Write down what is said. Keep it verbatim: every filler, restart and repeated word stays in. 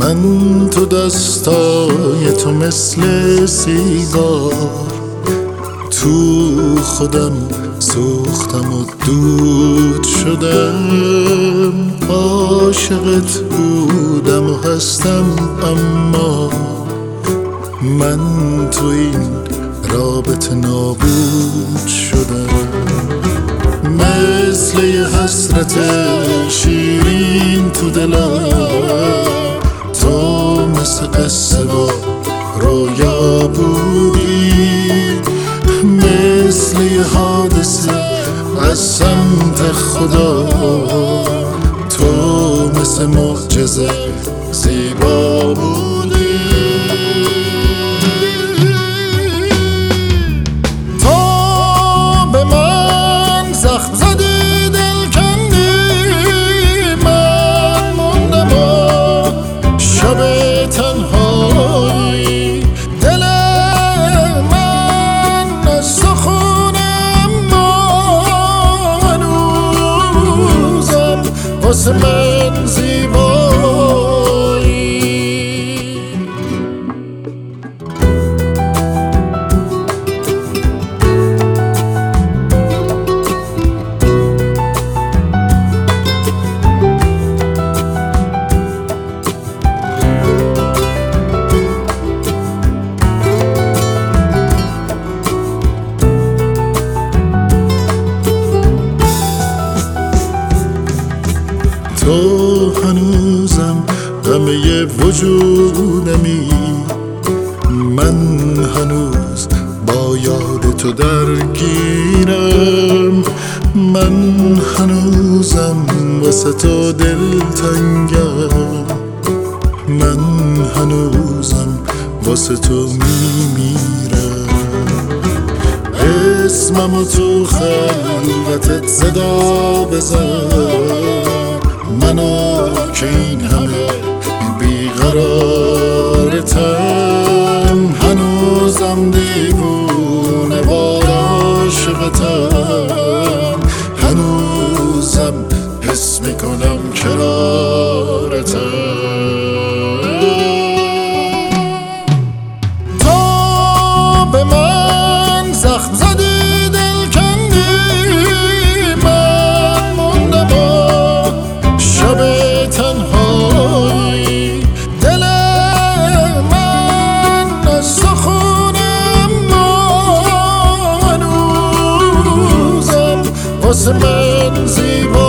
من تو دستای تو مثل سیگار، تو خودم سوختم و دود شدم. عاشقت بودم و هستم، اما من تو این رابطه نابود شدم. مثل یه حسرت شیرین تو دلم، تو مثل قصه و رویا بودی، مثل یه حادثه از سمت خدا، تو مثل معجزه زیبا بودی. تو به من زخم زدی، دل کندی، من موندم و شب تنهایی. دل من از تو خونه، اما هنوزم واسه من زیبایی. تو هنوزم همه وجودمی، من هنوز با یاد تو درگیرم. من هنوزم واسه تو دلتنگم، من هنوزم واسه تو میمیرم. اسممو تو خلوتت صدا بزن، منو که این همه بیقرارتم. هنوزم دیوونه وار عاشقتم، هنوزم حس میکنم کنارتم. تو به من زخم زدی، دل کندی، من موندم و شب تنهایی. دل من از تو خونه، اما هنوزم واسه من زیبا.